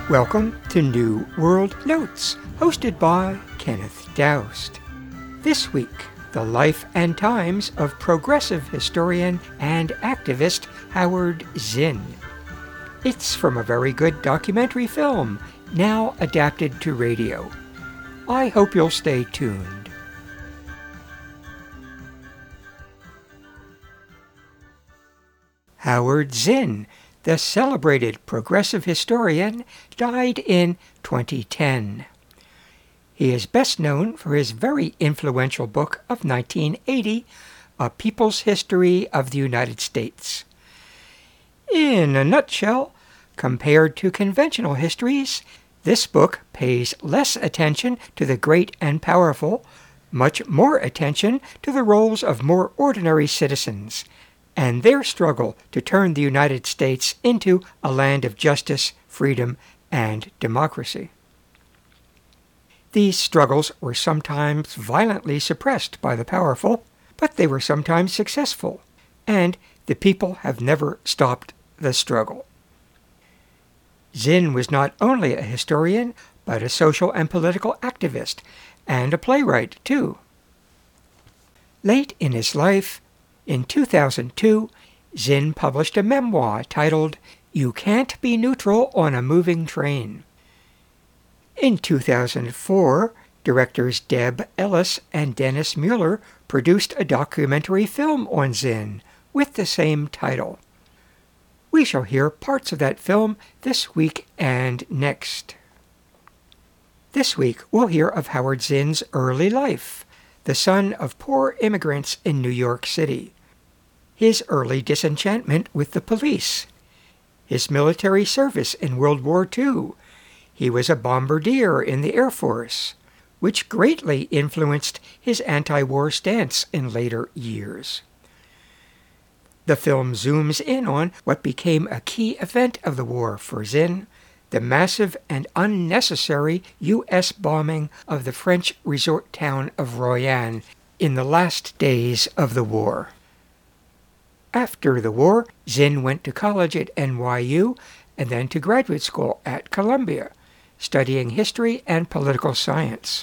Welcome to New World Notes, hosted by Kenneth Doust. This week, the life and times of progressive historian and activist Howard Zinn. It's from a very good documentary film, now adapted to radio. I hope you'll stay tuned. Howard Zinn, the celebrated progressive historian, died in 2010. He is best known for his very influential book of 1980, A People's History of the United States. In a nutshell, compared to conventional histories, this book pays less attention to the great and powerful, much more attention to the roles of more ordinary citizens, and their struggle to turn the United States into a land of justice, freedom, and democracy. These struggles were sometimes violently suppressed by the powerful, but they were sometimes successful, and the people have never stopped the struggle. Zinn was not only a historian, but a social and political activist, and a playwright, too. Late in his life, in 2002, Zinn published a memoir titled You Can't Be Neutral on a Moving Train. In 2004, directors Deb Ellis and Dennis Mueller produced a documentary film on Zinn with the same title. We shall hear parts of that film this week and next. This week, we'll hear of Howard Zinn's early life, the son of poor immigrants in New York City. His early disenchantment with the police, his military service in World War II. He was a bombardier in the Air Force, which greatly influenced his anti-war stance in later years. The film zooms in on what became a key event of the war for Zinn, the massive and unnecessary U.S. bombing of the French resort town of Royan in the last days of the war. After the war, Zinn went to college at NYU and then to graduate school at Columbia, studying history and political science.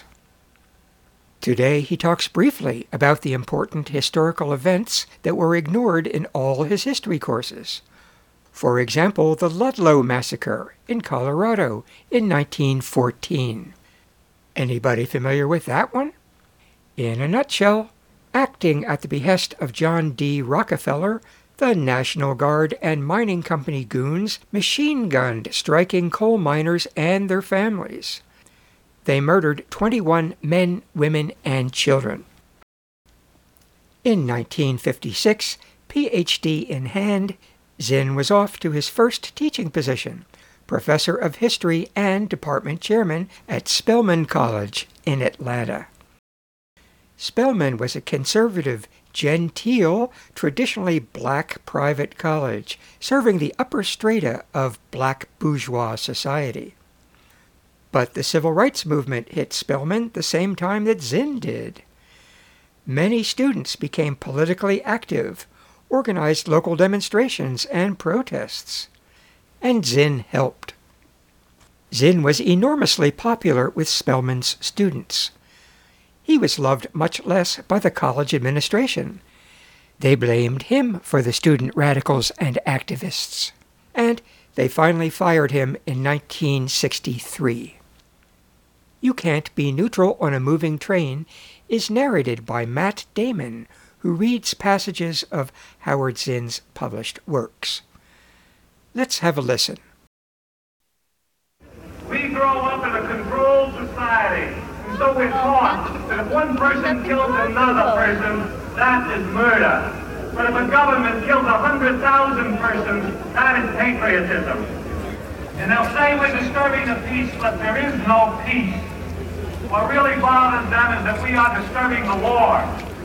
Today he talks briefly about the important historical events that were ignored in all his history courses. For example, the Ludlow Massacre in Colorado in 1914. Anybody familiar with that one? In a nutshell, acting at the behest of John D. Rockefeller, the National Guard and mining company goons machine-gunned striking coal miners and their families. They murdered 21 men, women, and children. In 1956, Ph.D. in hand, Zinn was off to his first teaching position, professor of history and department chairman at Spelman College in Atlanta. Spelman was a conservative, genteel, traditionally black private college, serving the upper strata of black bourgeois society. But the civil rights movement hit Spelman the same time that Zinn did. Many students became politically active, organized local demonstrations and protests, and Zinn helped. Zinn was enormously popular with Spelman's students. He was loved much less by the college administration. They blamed him for the student radicals and activists, and they finally fired him in 1963. You Can't Be Neutral on a Moving Train is narrated by Matt Damon, who reads passages of Howard Zinn's published works. Let's have a listen. We grow up in a controlled society. So we're taught that if one person kills another person, that is murder. But if a government kills 100,000 persons, that is patriotism. And they'll say we're disturbing the peace, but there is no peace. What really bothers them is that we are disturbing the war.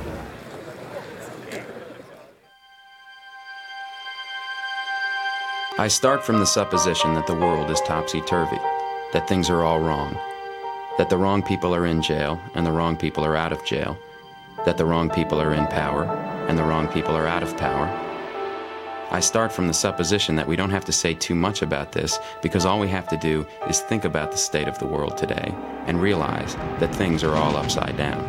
I start from the supposition that the world is topsy-turvy, that things are all wrong, that the wrong people are in jail and the wrong people are out of jail, that the wrong people are in power and the wrong people are out of power, I start from the supposition that we don't have to say too much about this because all we have to do is think about the state of the world today and realize that things are all upside down.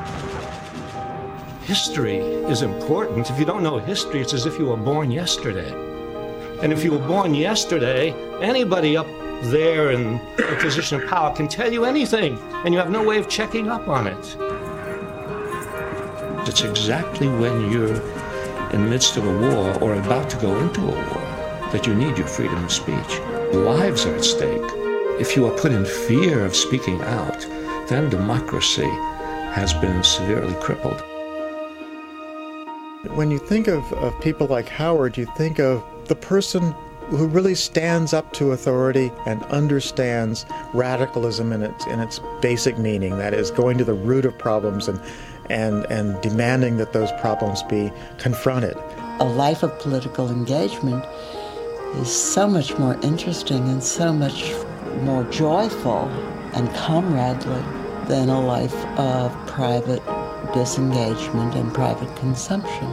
History is important. If you don't know history, it's as if you were born yesterday. And if you were born yesterday, anybody up there in a position of power can tell you anything, and you have no way of checking up on it. It's exactly when you're in the midst of a war or about to go into a war that you need your freedom of speech. Lives are at stake. If you are put in fear of speaking out, then democracy has been severely crippled. When you think of people like Howard, you think of the person who really stands up to authority and understands radicalism in its basic meaning, that is, going to the root of problems and demanding that those problems be confronted. A life of political engagement is so much more interesting and so much more joyful and comradely than a life of private disengagement and private consumption.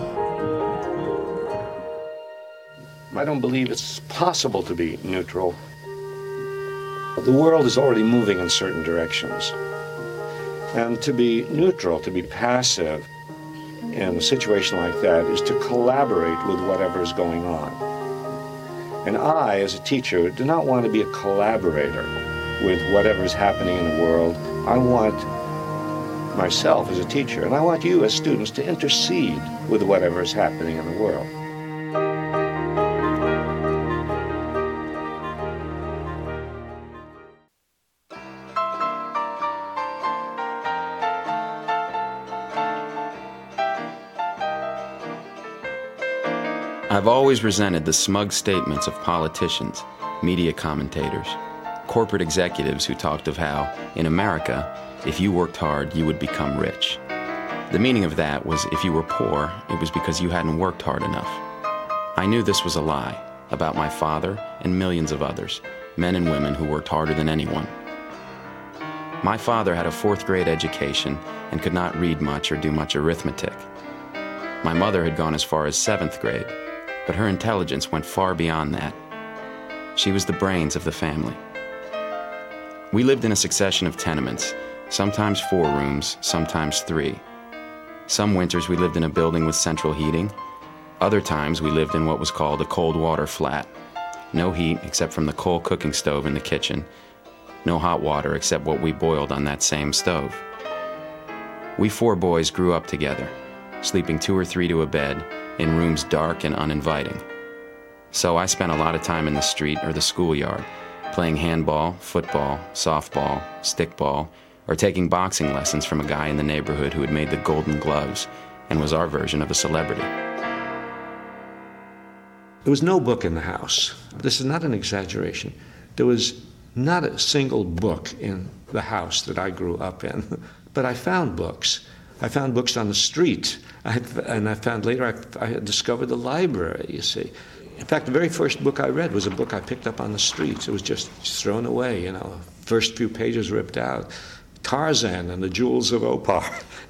I don't believe it's possible to be neutral. The world is already moving in certain directions. And to be neutral, to be passive in a situation like that is to collaborate with whatever is going on. And I, as a teacher, do not want to be a collaborator with whatever is happening in the world. I want myself as a teacher, and I want you as students to intercede with whatever is happening in the world. I've always resented the smug statements of politicians, media commentators, corporate executives who talked of how, in America, if you worked hard, you would become rich. The meaning of that was if you were poor, it was because you hadn't worked hard enough. I knew this was a lie about my father and millions of others, men and women who worked harder than anyone. My father had a 4th grade education and could not read much or do much arithmetic. My mother had gone as far as 7th grade, but her intelligence went far beyond that. She was the brains of the family. We lived in a succession of tenements, sometimes 4 rooms, sometimes 3. Some winters we lived in a building with central heating. Other times we lived in what was called a cold water flat. No heat except from the coal cooking stove in the kitchen. No hot water except what we boiled on that same stove. We 4 boys grew up together, sleeping 2 or 3 to a bed, in rooms dark and uninviting. So I spent a lot of time in the street or the schoolyard, playing handball, football, softball, stickball, or taking boxing lessons from a guy in the neighborhood who had made the Golden Gloves and was our version of a celebrity. There was no book in the house. This is not an exaggeration. There was not a single book in the house that I grew up in, but I found books. I found books on the street, and I found later I had discovered the library, you see. In fact, the very first book I read was a book I picked up on the streets. It was just thrown away, you know, first few pages ripped out. Tarzan and the Jewels of Opar.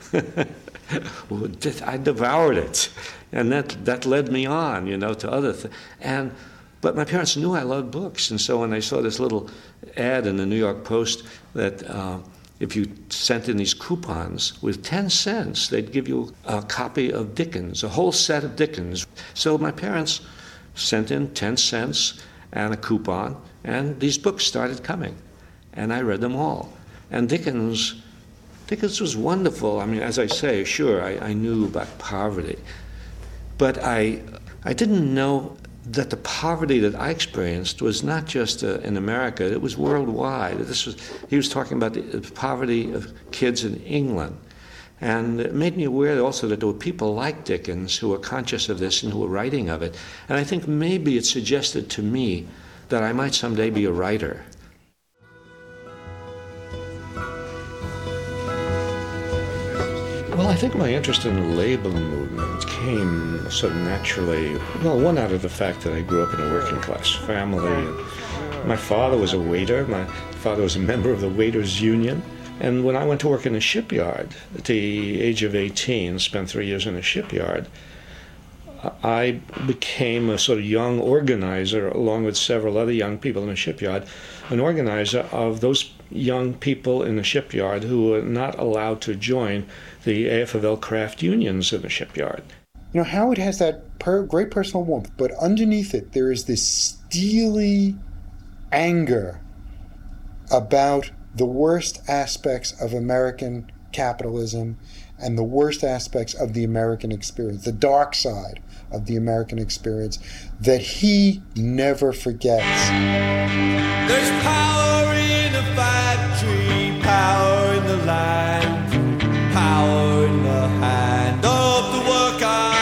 I devoured it, and that led me on, you know, to other things. But my parents knew I loved books, and so when they saw this little ad in the New York Post that if you sent in these coupons with 10 cents, they'd give you a copy of Dickens, a whole set of Dickens. So my parents sent in 10 cents and a coupon, and these books started coming, and I read them all. And Dickens was wonderful. I mean, as I say, sure, I knew about poverty, but I didn't know that the poverty that I experienced was not just in America, it was worldwide. He was talking about the poverty of kids in England. And it made me aware also that there were people like Dickens who were conscious of this and who were writing of it. And I think maybe it suggested to me that I might someday be a writer. Well, I think my interest in the labor movement came sort of naturally, well, one out of the fact that I grew up in a working class family. And my father was a waiter. My father was a member of the Waiters Union. And when I went to work in a shipyard at the age of 18, spent 3 years in a shipyard, I became a sort of young organizer, along with several other young people in the shipyard, an organizer of those young people in the shipyard who were not allowed to join the AFL craft unions in the shipyard. You know, Howard has that great personal warmth, but underneath it there is this steely anger about the worst aspects of American capitalism and the worst aspects of the American experience, the dark side of the American experience, that he never forgets. There's power in a factory, power in the land, power in the hand of the worker.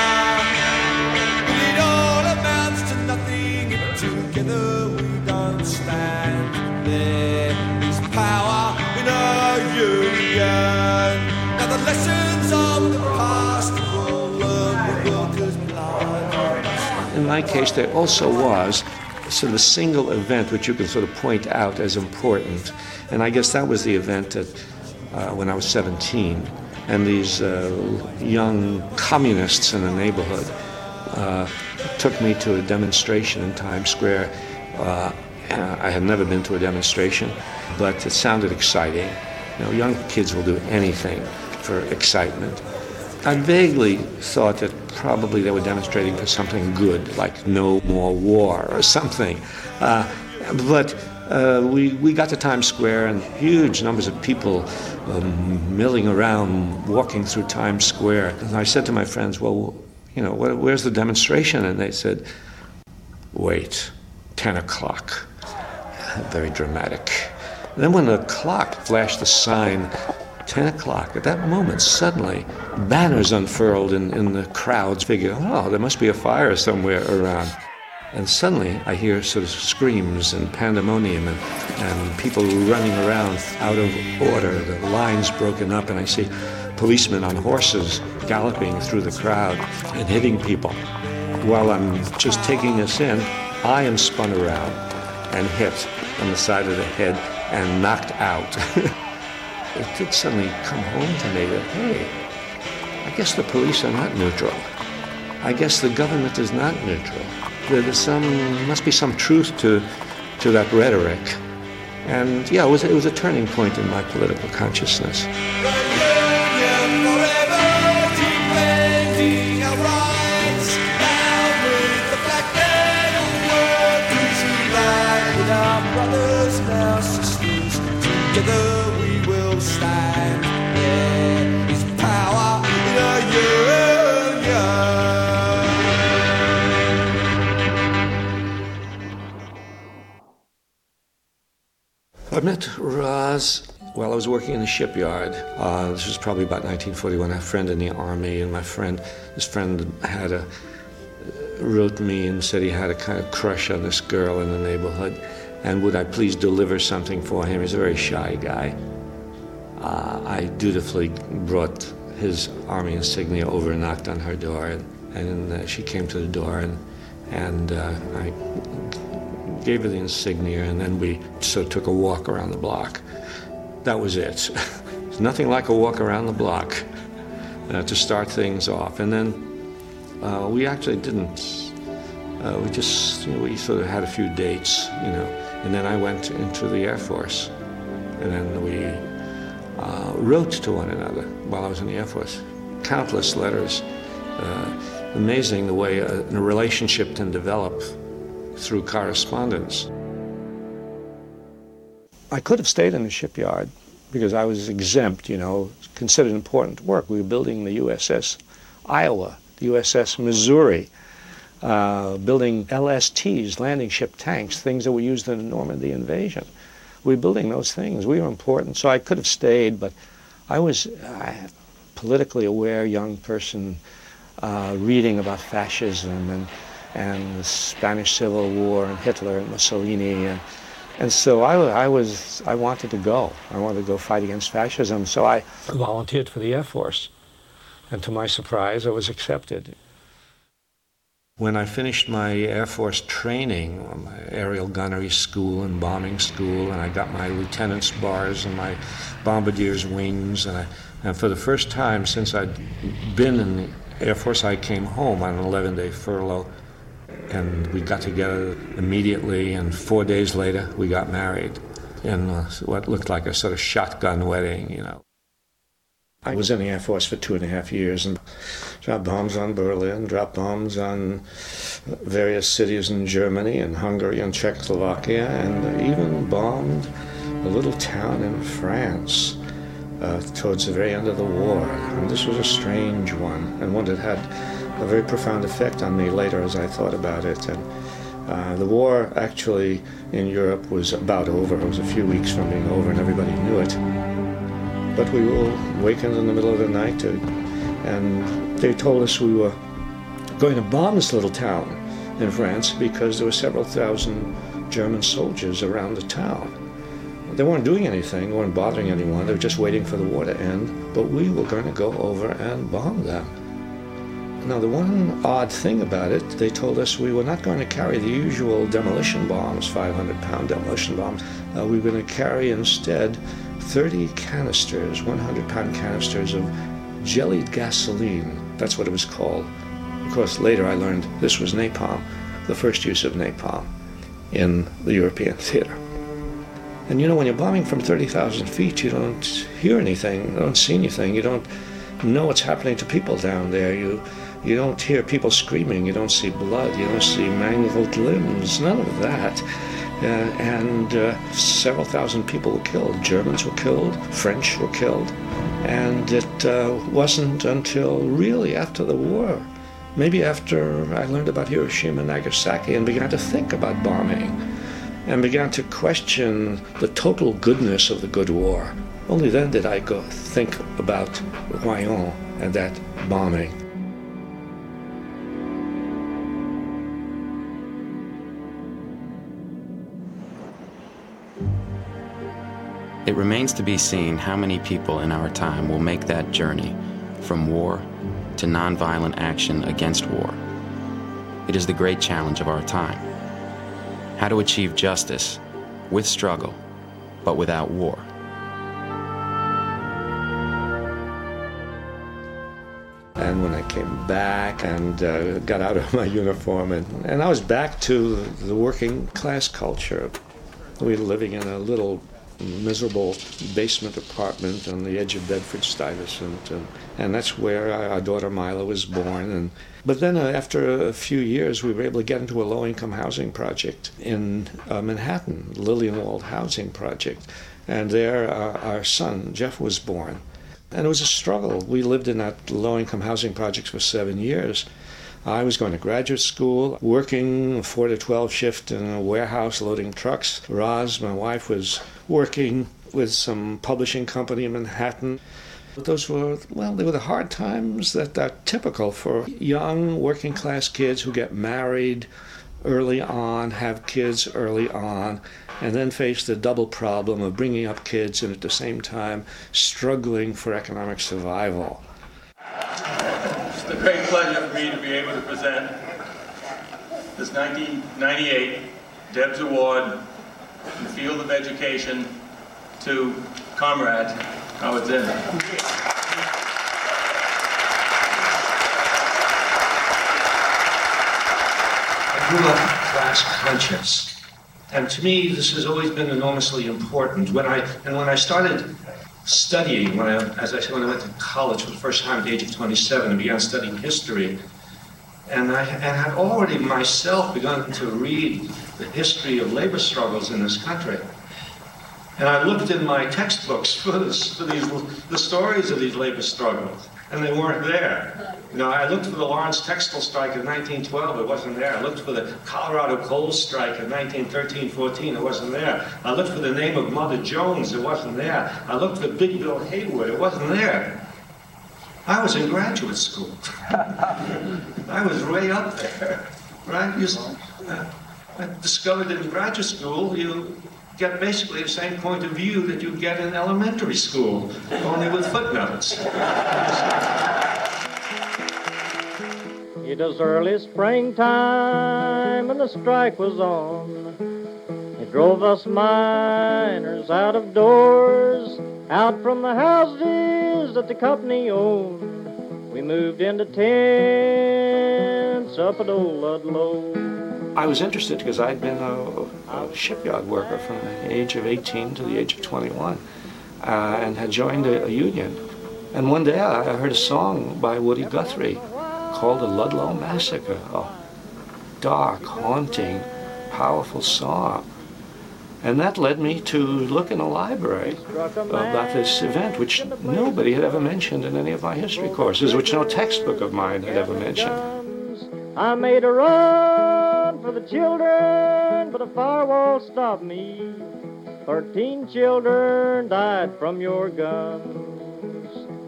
But it all amounts to nothing if together we don't stand. There is power in a union. Now the lessons of the past will learn the workers' blood. In my case, there also was sort of a single event which you can sort of point out as important. And I guess that was the event that when I was 17, and these young communists in the neighborhood took me to a demonstration in Times Square. I had never been to a demonstration, but it sounded exciting. You know, young kids will do anything for excitement. I vaguely thought that probably they were demonstrating for something good, like no more war or something. But we got to Times Square, and huge numbers of people milling around, walking through Times Square. And I said to my friends, well, you know, where's the demonstration? And they said, wait, 10 o'clock. Very dramatic. And then when the clock flashed the sign, 10 o'clock, at that moment, suddenly, banners unfurled in the crowds. Figure, oh, there must be a fire somewhere around. And suddenly, I hear sort of screams and pandemonium and people running around out of order, the lines broken up, and I see policemen on horses galloping through the crowd and hitting people. While I'm just taking this in, I am spun around and hit on the side of the head and knocked out. It did suddenly come home to me that, hey, I guess the police are not neutral. I guess the government is not neutral. There's must be some truth to that rhetoric. And yeah, it was a turning point in my political consciousness. Together we will stand. There is power in a union. I met Roz while I was working in the shipyard. This was probably about 1941. I had a friend in the Army, and this friend wrote me and said he had a kind of crush on this girl in the neighborhood, and would I please deliver something for him. He's a very shy guy. I dutifully brought his Army insignia over and knocked on her door, and she came to the door, and I gave her the insignia, and then we sort of took a walk around the block. That was it. It's nothing like a walk around the block to start things off. And then we actually didn't. We just, we sort of had a few dates, and then I went into the Air Force, and then we wrote to one another while I was in the Air Force. Countless letters. Amazing the way a relationship can develop through correspondence. I could have stayed in the shipyard because I was exempt, considered important work. We were building the USS Iowa, the USS Missouri, building LSTs, landing ship tanks, things that were used in the Normandy invasion. We were building those things. We were important, so I could have stayed, but I was a politically aware young person reading about fascism and the Spanish Civil War and Hitler and Mussolini, and so I wanted to go. I wanted to go fight against fascism, so I volunteered for the Air Force, and to my surprise, I was accepted. When I finished my Air Force training, my aerial gunnery school and bombing school, and I got my lieutenant's bars and my bombardier's wings, and for the first time since I'd been in the Air Force, I came home on an 11-day furlough, and we got together immediately, and 4 days later, we got married in what looked like a sort of shotgun wedding, you know. I was in the Air Force for 2.5 years and dropped bombs on Berlin, dropped bombs on various cities in Germany and Hungary and Czechoslovakia, and even bombed a little town in France towards the very end of the war. And this was a strange one, and one that had a very profound effect on me later as I thought about it. And the war actually in Europe was about over. It was a few weeks from being over, and everybody knew it. But we were awakened in the middle of the night, and they told us we were going to bomb this little town in France because there were several thousand German soldiers around the town. They weren't doing anything, they weren't bothering anyone, they were just waiting for the war to end, but we were going to go over and bomb them. Now, the one odd thing about it, they told us we were not going to carry the usual demolition bombs, 500-pound demolition bombs. We were going to carry instead 30 canisters, 100-pound canisters of jellied gasoline. That's what it was called. Of course, later I learned this was napalm, the first use of napalm in the European theater. And you know, when you're bombing from 30,000 feet, you don't hear anything, you don't see anything, you don't know what's happening to people down there. You don't hear people screaming, you don't see blood, you don't see mangled limbs, none of that. Several thousand people were killed. Germans were killed, French were killed. And it wasn't until really after the war, maybe after I learned about Hiroshima and Nagasaki and began to think about bombing and began to question the total goodness of the good war. Only then did I go think about Royan and that bombing. It remains to be seen how many people in our time will make that journey from war to nonviolent action against war. It is the great challenge of our time. How to achieve justice with struggle, but without war. And when I came back and got out of my uniform, and I was back to the working class culture. We were living in a little miserable basement apartment on the edge of Bedford-Stuyvesant, and that's where our daughter Mila was born. But then after a few years, we were able to get into a low-income housing project in Manhattan, Lilienwald Housing Project, and there our son, Jeff, was born. And it was a struggle. We lived in that low-income housing project for 7 years. I was going to graduate school, working a 4 to 12 shift in a warehouse loading trucks. Roz, my wife, was working with some publishing company in Manhattan. But those were, well, they were the hard times that are typical for young working class kids who get married early on, have kids early on, and then face the double problem of bringing up kids and at the same time struggling for economic survival. It's a great pleasure for me to be able to present this 1998 Debs Award in the field of education to Comrade Howard Zinn. I grew up class conscious, and to me this has always been enormously important. When I started studying, when I went to college for the first time at the age of 27 and began studying history, and I had already myself begun to read the history of labor struggles in this country. And I looked in my textbooks for the stories of these labor struggles, and they weren't there. You know, I looked for the Lawrence Textile Strike of 1912, it wasn't there. I looked for the Colorado Coal Strike of 1913-14, it wasn't there. I looked for the name of Mother Jones, it wasn't there. I looked for Big Bill Haywood, it wasn't there. I was in graduate school. I was way up there, right? I discovered that in graduate school, you get basically the same point of view that you get in elementary school, only with footnotes. It was early springtime and the strike was on. It drove us miners out of doors, out from the houses that the company owned. We moved into tents up at old Ludlow. I was interested because I'd been a shipyard worker from the age of 18 to the age of 21 and had joined a union. And one day I heard a song by Woody Guthrie called The Ludlow Massacre, a dark, haunting, powerful song. And that led me to look in a library about this event, which nobody had ever mentioned in any of my history courses, which no textbook of mine had ever mentioned. I made a run for the children, but a firewall stopped me. 13 children died from your guns.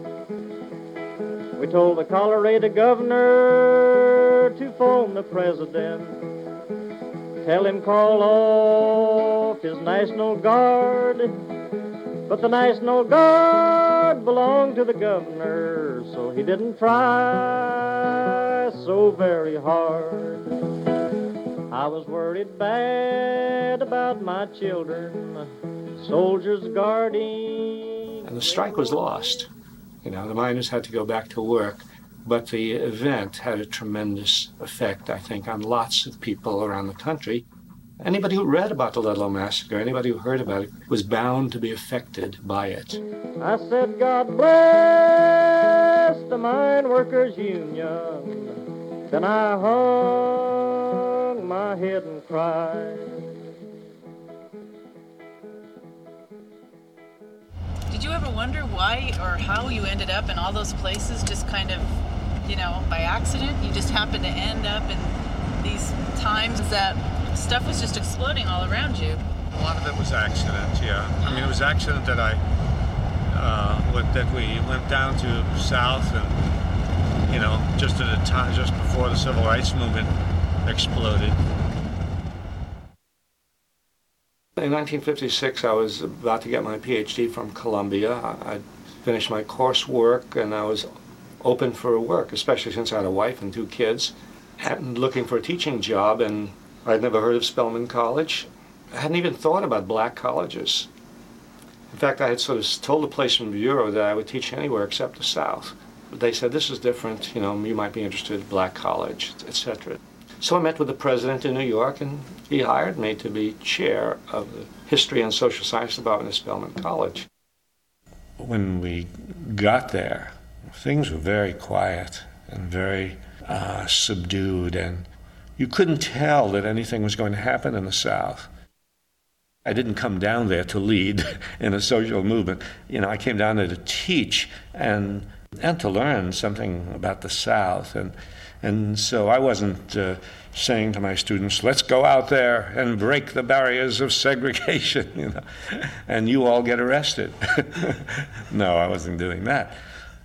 We told the Colorado governor to phone the president. Tell him call off his National Guard. But the National Guard belonged to the governor, so he didn't try so very hard. I was worried bad about my children, soldiers guarding. And the strike was lost. You know, the miners had to go back to work. But the event had a tremendous effect, I think, on lots of people around the country. Anybody who read about the Ludlow Massacre, anybody who heard about it, was bound to be affected by it. I said, God bless the Mine Workers Union. Then I hung my head and cried. Did you ever wonder why or how you ended up in all those places, just kind of, you know, by accident? You just happened to end up in these times that stuff was just exploding all around you. A lot of it was accident, yeah. I mean, it was accident that we went down to South and, you know, just at a time, just before the Civil Rights Movement exploded. In 1956, I was about to get my PhD from Columbia. I'd finished my coursework and I was open for work, especially since I had a wife and 2 kids, and looking for a teaching job, and I'd never heard of Spelman College. I hadn't even thought about black colleges. In fact, I had sort of told the placement bureau that I would teach anywhere except the South. But they said, this is different, you know, you might be interested in black college, etc. So I met with the president in New York, and he hired me to be chair of the History and Social Science Department at Spelman College. When we got there, things were very quiet and very subdued, and you couldn't tell that anything was going to happen in the South. I didn't come down there to lead in a social movement. You know, I came down there to teach and to learn something about the South. And so I wasn't saying to my students, let's go out there and break the barriers of segregation, you know, and you all get arrested. No, I wasn't doing that.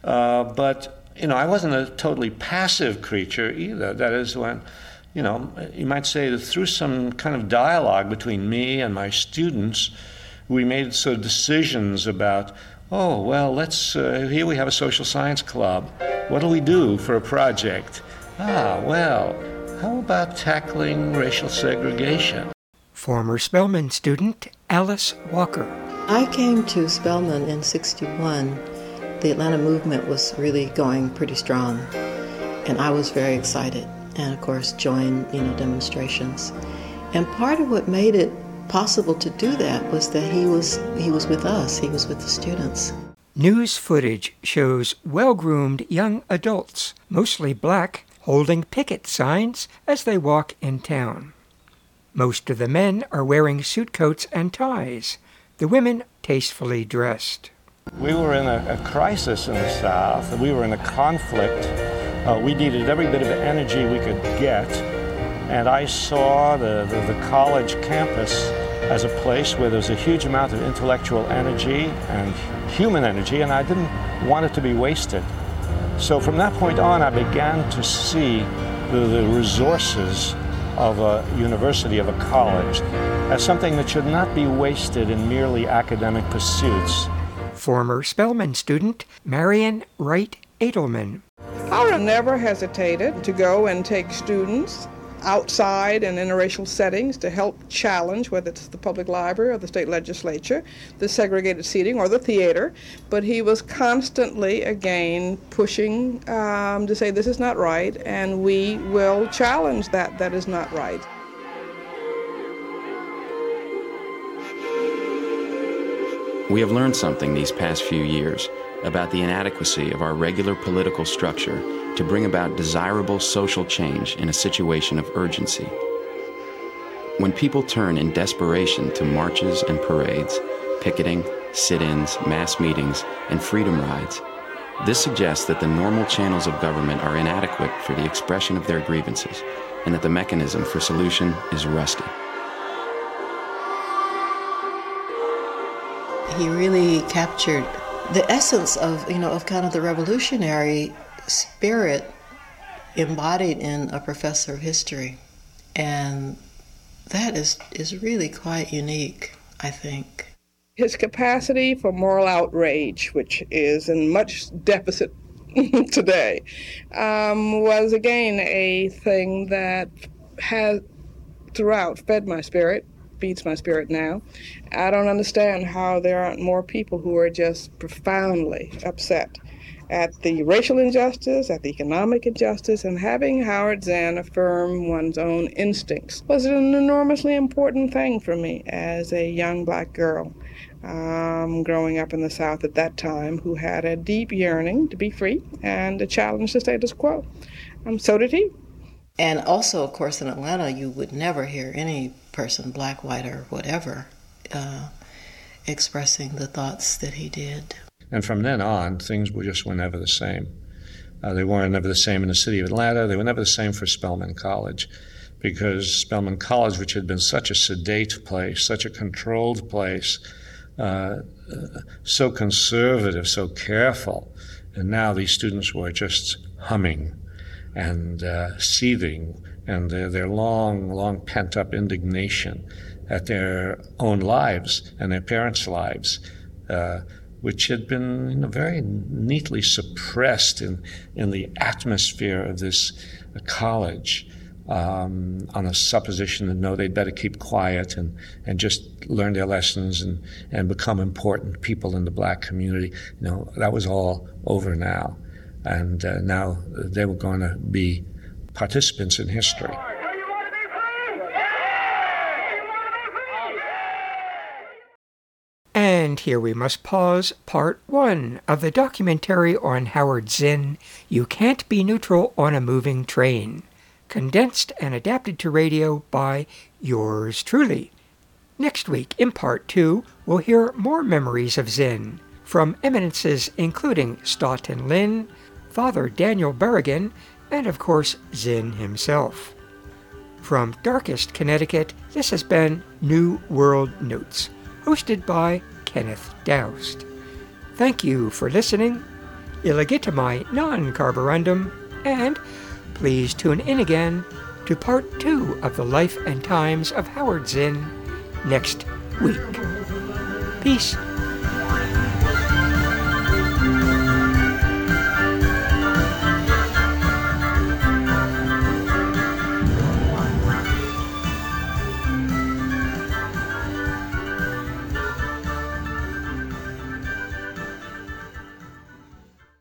But, you know, I wasn't a totally passive creature either. That is, when, you know, you might say that through some kind of dialogue between me and my students, we made sort of decisions about, oh, well, let's, here we have a social science club. What do we do for a project? Ah, well, how about tackling racial segregation? Former Spelman student Alice Walker. I came to Spelman in '61. The Atlanta movement was really going pretty strong, and I was very excited, and of course joined, you know, demonstrations. And part of what made it possible to do that was that he was with us, he was with the students. News footage shows well-groomed young adults, mostly black, holding picket signs as they walk in town. Most of the men are wearing suit coats and ties, the women tastefully dressed. We were in a crisis in the South. We were in a conflict. We needed every bit of energy we could get. And I saw the college campus as a place where there was a huge amount of intellectual energy and human energy, and I didn't want it to be wasted. So from that point on, I began to see the resources of a university, of a college, as something that should not be wasted in merely academic pursuits. Former Spelman student Marion Wright Edelman. I never hesitated to go and take students outside and interracial settings to help challenge, whether it's the public library or the state legislature, the segregated seating or the theater. But he was constantly, again, pushing to say this is not right, and we will challenge that is not right. We have learned something these past few years about the inadequacy of our regular political structure to bring about desirable social change in a situation of urgency. When people turn in desperation to marches and parades, picketing, sit-ins, mass meetings, and freedom rides, this suggests that the normal channels of government are inadequate for the expression of their grievances, and that the mechanism for solution is rusty. He really captured the essence of kind of the revolutionary spirit embodied in a professor of history. And that is really quite unique, I think. His capacity for moral outrage, which is in much deficit today, was again a thing that has throughout fed my spirit, feeds my spirit now. I don't understand how there aren't more people who are just profoundly upset at the racial injustice, at the economic injustice, and having Howard Zinn affirm one's own instincts was an enormously important thing for me as a young black girl growing up in the South at that time, who had a deep yearning to be free and to challenge the status quo. So did he. And also, of course, in Atlanta, you would never hear any person, black, white, or whatever, expressing the thoughts that he did. And from then on, things were never the same. They weren't never the same in the city of Atlanta. They were never the same for Spelman College, because Spelman College, which had been such a sedate place, such a controlled place, so conservative, so careful, and now these students were just humming and seething, and their long pent-up indignation at their own lives and their parents' lives, which had been very neatly suppressed in the atmosphere of this college, on a supposition that no, they'd better keep quiet and just learn their lessons and become important people in the black community. That was all over now. And now they were going to be participants in history. And here we must pause part 1 of the documentary on Howard Zinn, You Can't Be Neutral on a Moving Train, condensed and adapted to radio by yours truly. Next week, in part 2, we'll hear more memories of Zinn from eminences including Stoughton Lynn, Father Daniel Berrigan, and of course Zinn himself. From Darkest, Connecticut, this has been New World Notes, hosted by Kenneth Doust. Thank you for listening. Illegitimi non carborundum, and please tune in again to part 2 of the life and times of Howard Zinn next week. Peace